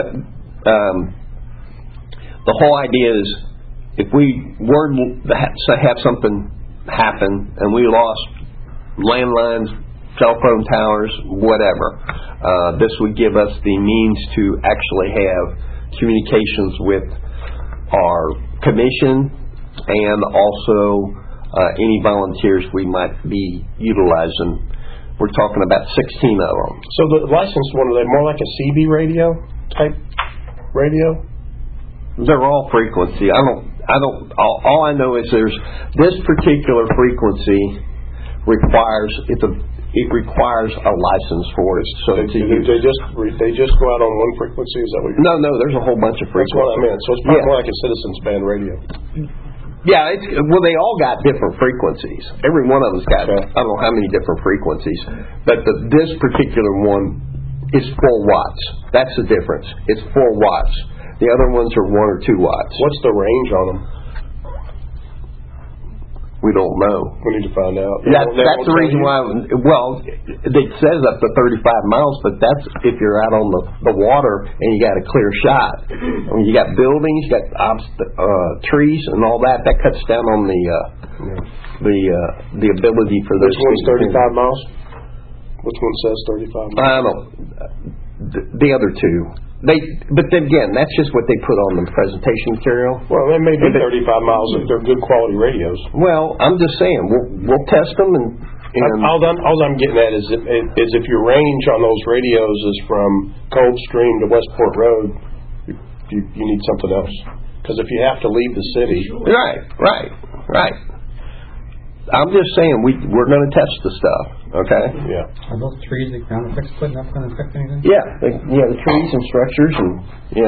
the whole idea is, if we were to have something happen and we lost landlines, cell phone towers, whatever, this would give us the means to actually have communications with our commission and also any volunteers we might be utilizing. We're talking about 16 of them.
So the licensed one, are they more like a CB radio type radio?
They're all frequency. All I know is there's this particular frequency requires it requires a license for it. So
they just go out on one frequency? Is that what you're saying?
No, there's a whole bunch of frequencies.
That's what I meant. So it's probably more like a Citizens Band radio.
Yeah, they all got different frequencies. Every one of them's got, I don't know how many different frequencies. But this particular one is 4 watts. That's the difference. It's 4 watts. The other ones are 1 or 2 watts.
What's the range on them?
We don't know.
We need to find out.
That's the reason why. Well, it says up to 35 miles, but that's if you're out on the water and you got a clear shot. I mean, you got buildings, you got trees, and all that. That cuts down on the ability for those.
Which one's 35 miles? Which one says 35 miles?
I don't know. The other two. But then again, that's just what they put on the presentation material.
Well, they may be 35 miles if they're good quality radios.
Well, I'm just saying, we'll test them and
all I'm getting at is if your range on those radios is from Coldstream to Westport Road, you need something else. Because if you have to leave the city,
right. I'm just saying we're going to test the stuff. Okay.
Yeah.
Are those trees that ground effects putting up going to affect anything?
Yeah. The trees and structures and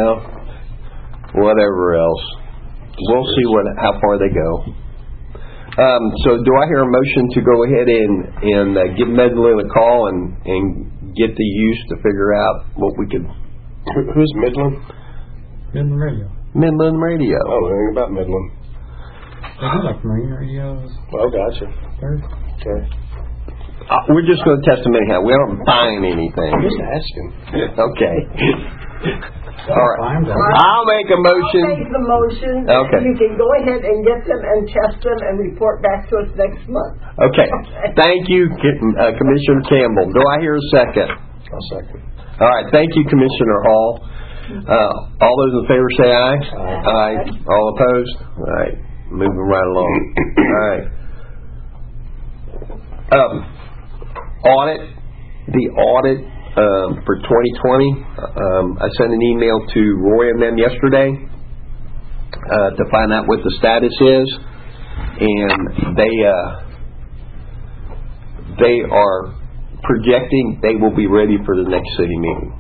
whatever else. We'll see how far they go. So do I hear a motion to go ahead and give Midland a call and get the use to figure out what we could.
Who's Midland?
Midland Radio.
Midland Radio.
I don't know anything about Midland.
They do like marine radios.
Oh, gotcha.
Okay.
We're just going to test them anyhow. We aren't buying anything.
I'm just asking.
Okay. All right. I'll make a motion.
I'll make the motion.
Okay.
You can go ahead and get them and test them and report back to us next month.
Okay. Thank you, Commissioner Campbell. Do I hear a second?
I'll second.
All right. Thank you, Commissioner Hall. All those in favor say aye. Aye. All opposed? All right. Moving right along. All right. The audit for 2020. I sent an email to Roy and them yesterday to find out what the status is, and they are projecting they will be ready for the next city meeting.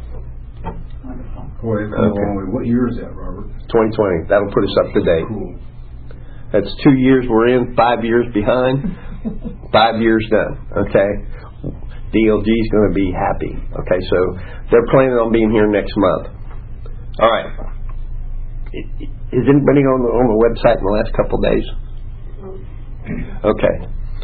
What year is that, Robert?
2020. That'll put us up to date.
Cool.
That's 2 years we're in, 5 years behind, 5 years done. Okay. DLG is going to be happy. Okay, so they're planning on being here next month. All right. Is anybody on the website in the last couple of days? Okay.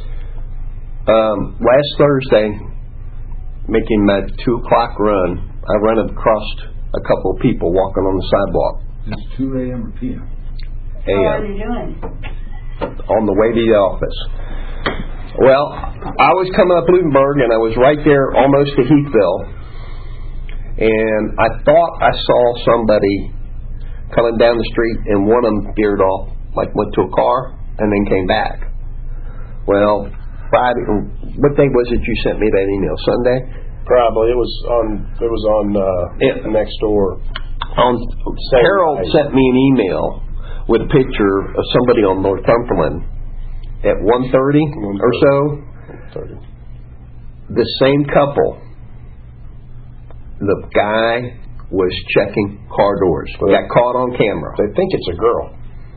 Last Thursday, making my 2:00 run, I run across a couple of people walking on the sidewalk.
It's 2 a.m. or p.m.?
How are you doing?
On the way to the office. Well, I was coming up Blumenberg, and I was right there almost to Heathville, and I thought I saw somebody coming down the street, and one of them veered off, like went to a car, and then came back. Well, Friday, what day was it you sent me that email? Sunday?
Probably. It was on next door.
Harold sent me an email with a picture of somebody on Northumberland at 1:30 or so.
1:30. The
same couple. The guy was checking car doors. Got caught on camera.
They think it's a girl.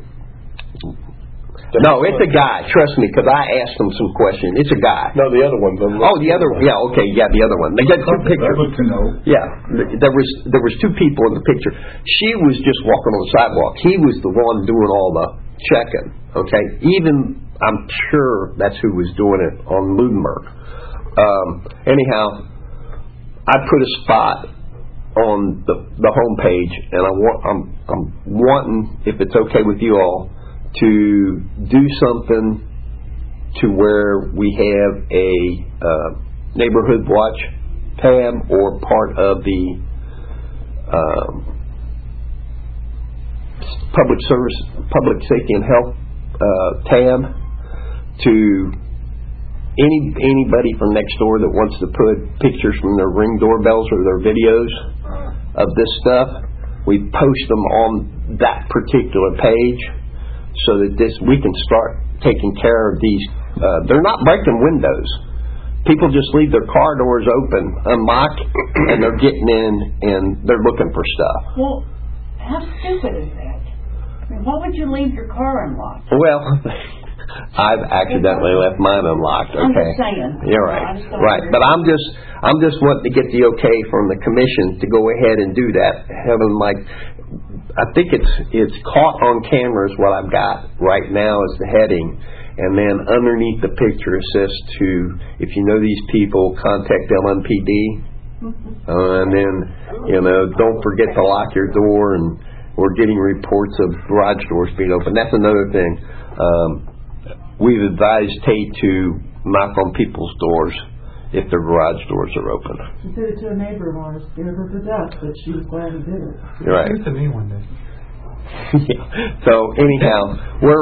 No, it's a guy. Trust me, because I asked him some questions. It's a guy.
No, the other one.
The other. Yeah, okay, yeah, the other one. They got two pictures.
Good to know.
Yeah, there was two people in the picture. She was just walking on the sidewalk. He was the one doing all the checking. Okay, even I'm sure that's who was doing it on Ludenberg. Anyhow, I put a spot on the homepage, and I'm wanting, if it's okay with you all, to do something to where we have a neighborhood watch tab or part of the public safety and health tab to anybody from next door that wants to put pictures from their Ring doorbells or their videos of this stuff. We post them on that particular page, so that we can start taking care of these. They're not breaking windows. People just leave their car doors open, unlocked, and they're getting in and they're looking for stuff.
Well, how stupid is that? I mean, why would you leave your car unlocked?
Well, I've accidentally left mine unlocked. Okay,
I'm just saying.
You're right. Right, but I'm just wanting to get the okay from the commission to go ahead and do that. Having I think it's caught on camera is what I've got right now as the heading, and then underneath the picture it says if you know these people, contact LMPD, and then don't forget to lock your door. And we're getting reports of garage doors being open. That's another thing. We've advised Tate to knock on people's doors if their garage doors are open.
She did it to a neighbor of ours, scared her to death, but she was glad he did it.
You're right.
She did it to me one day.
Yeah. So anyhow,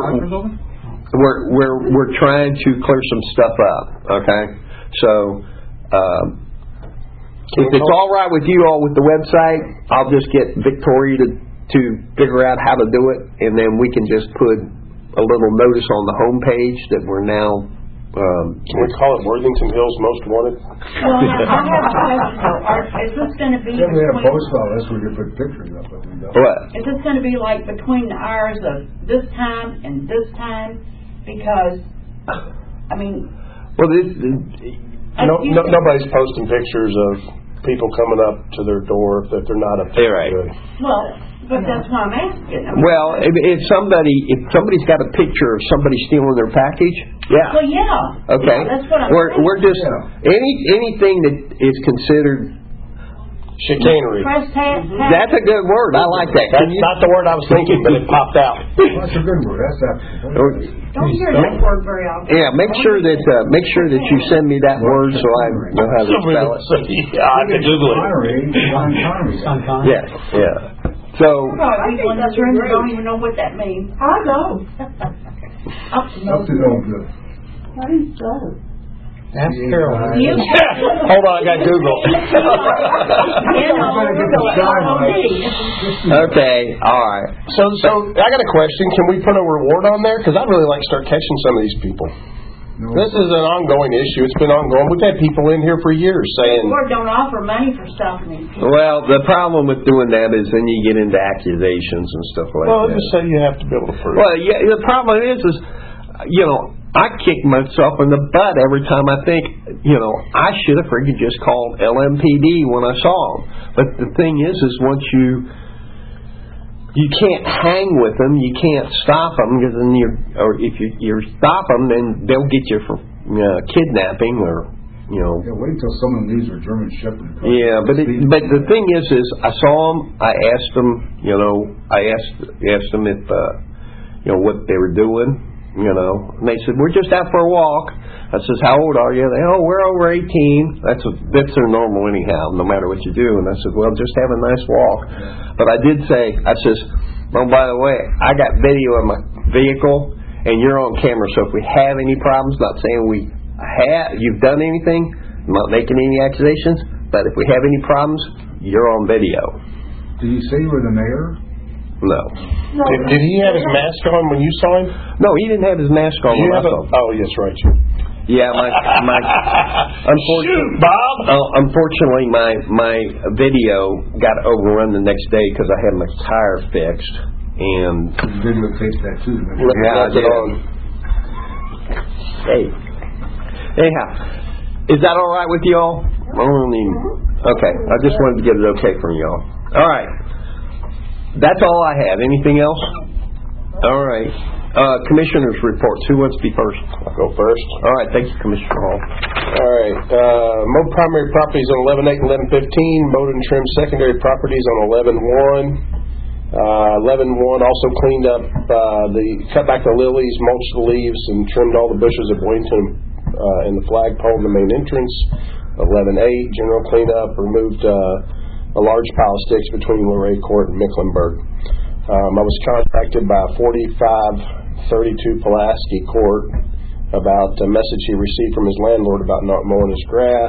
we're trying to clear some stuff up. Okay. So if it's all right with you all with the website, I'll just get Victoria to figure out how to do it, and then we can just put a little notice on the homepage that we're now.
Can we call it Worthington Hills Most Wanted?
Well, I have a question. Is this going to be
If we have post office, we could put pictures up, but we don't.
What?
Is this going to be like between the hours of this time and this time? Because, I mean...
Well,
nobody's posting pictures of people coming up to their door that they're not up to.
Right.
Well, but that's why I'm asking.
Well, if somebody's got a picture of somebody stealing their package, yeah.
Well, yeah.
Okay.
Yeah, that's what I'm saying.
We're just anything that is considered
chicanery.
That's a good word. I like that.
That's not the word I was thinking, but it popped out.
That's a good word. That's
Don't hear that word very often.
Yeah, make sure that you send me that word so I know how to spell it.
Yeah, I can Google it.
Sean Connery.
Yeah. So
I think that's really don't even know what that means.
I know.
Up to no good.
How do you spell it?
Ask Carol.
Hold on, I got Google.
Okay, all right.
So I got a question. Can we put a reward on there? Because I'd really like to start catching some of these people.
No.
This is an ongoing issue. It's been ongoing. We've had people in here for years saying...
Or don't offer money for stopping these people.
Well, the problem with doing that is then you get into accusations and stuff like that.
Well, just say you have to be able to prove.
Well, yeah, the problem is I kick myself in the butt every time I think, I should have freaking just called LMPD when I saw them. But the thing is once you can't hang with them, you can't stop them, because then if you stop them, then they'll get you for kidnapping or.
Yeah, wait until some of these are German Shepherds.
Yeah, but the thing is I saw them. I asked them. I asked them if what they were doing. And they said, we're just out for a walk. I says, how old are you? They, we're over 18. That's their normal anyhow, no matter what you do. And I said, well, just have a nice walk. But I did say, I says, oh, by the way, I got video of my vehicle, and you're on camera. So if we have any problems, not saying you've done anything, I'm not making any accusations, but if we have any problems, you're on video.
Did you say you were the mayor?
No.
Did he have his mask on when you saw him?
No, he didn't have his mask on when I saw him.
Oh, yes, right.
Yeah,
Shoot, Bob!
Unfortunately, my video got overrun the next day because I had my tire fixed, and
You videotaped that too.
yeah, I did. Hey, anyhow, is that all right with y'all? Okay, I just wanted to get it okay from y'all. All right, that's all I have. Anything else? All right. Commissioners' reports. Who wants to be first?
I'll go first.
All right. Thank you, Commissioner Hall.
All right. Mowed primary properties on 11-8 and 11-15. Mowed and trimmed secondary properties on 11-1. 11-1 also cleaned up cut back the lilies, mulched the leaves, and trimmed all the bushes at Boynton and the flagpole in the main entrance. 11-8 general cleanup, removed a large pile of sticks between Luray Court and Mecklenburg. I was contacted by 4532 Pulaski Court about a message he received from his landlord about not mowing his grass.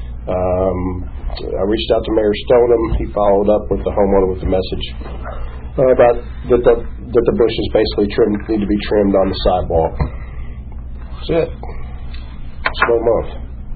I reached out to Mayor Stoneham. He followed up with the homeowner with the message about that the bushes basically need to be trimmed on the sidewalk. That's it. Slow month.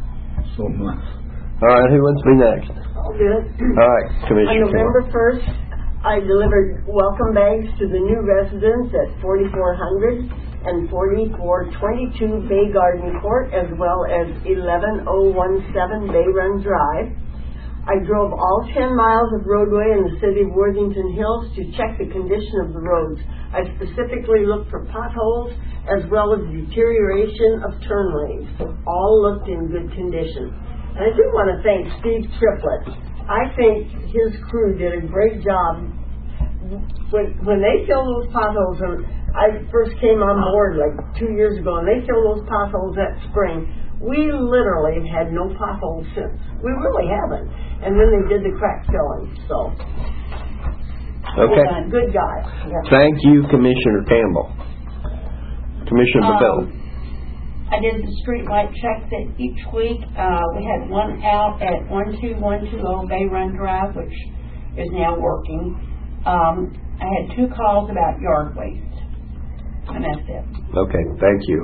All right, who wants to be next?
I'll do it.
All right, Commissioner.
On November 1st, I delivered welcome bags to the new residents at 4400 and 4422 Bay Garden Court, as well as 11017 Bay Run Drive. I drove all 10 miles of roadway in the city of Worthington Hills to check the condition of the roads. I specifically looked for potholes as well as deterioration of turn lanes. All looked in good condition. And I do want to thank Steve Triplett. I think his crew did a great job. When they fill those potholes, and I first came on board like 2 years ago, and they fill those potholes that spring, we literally have had no potholes since. We really haven't. And then they did the crack filling, so.
Okay.
Good guy. Yeah.
Thank you, Commissioner Campbell. Commissioner Beville.
I did the street light check that each week. We had one out at 12120 Bay Run Drive, which is now working. I had 2 calls about yard waste, and that's it.
Okay, thank you.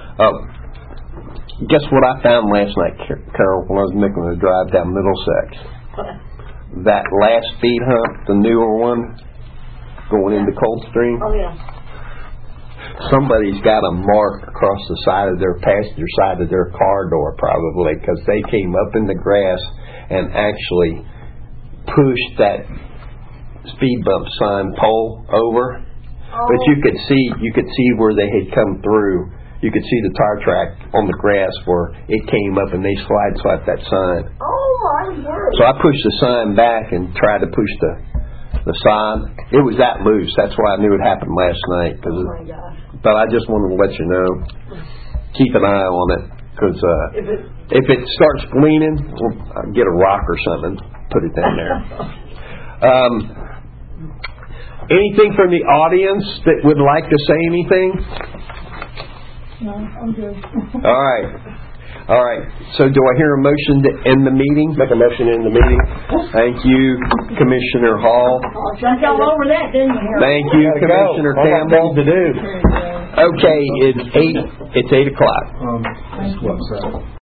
Guess what I found last night, Carol, when I was making the drive down Middlesex? That last speed hump, the newer one, going into Coldstream.
Oh, yeah.
Somebody's got a mark across the side of their passenger side of their car door, probably, because they came up in the grass and actually pushed that speed bump sign pole over.
Oh.
But you could see where they had come through. You could see the tire track on the grass where it came up, and they slide-swept that sign.
Oh, my word.
So I pushed the sign back and tried to push the sign. It was that loose. That's why I knew it happened last night.
Oh, my gosh.
But I just wanted to let you know, keep an eye on it, because if it starts gleaning, I'll get a rock or something, put it down there. Anything from the audience that would like to say anything?
No, I'm good.
All right. So do I hear a motion to end the meeting?
Make a motion to end the meeting.
Thank you, Commissioner Hall.
Jumped all over that, didn't you, Harold?
Thank you, Commissioner Campbell.
To do.
Okay, it's 8 o'clock.
What's that?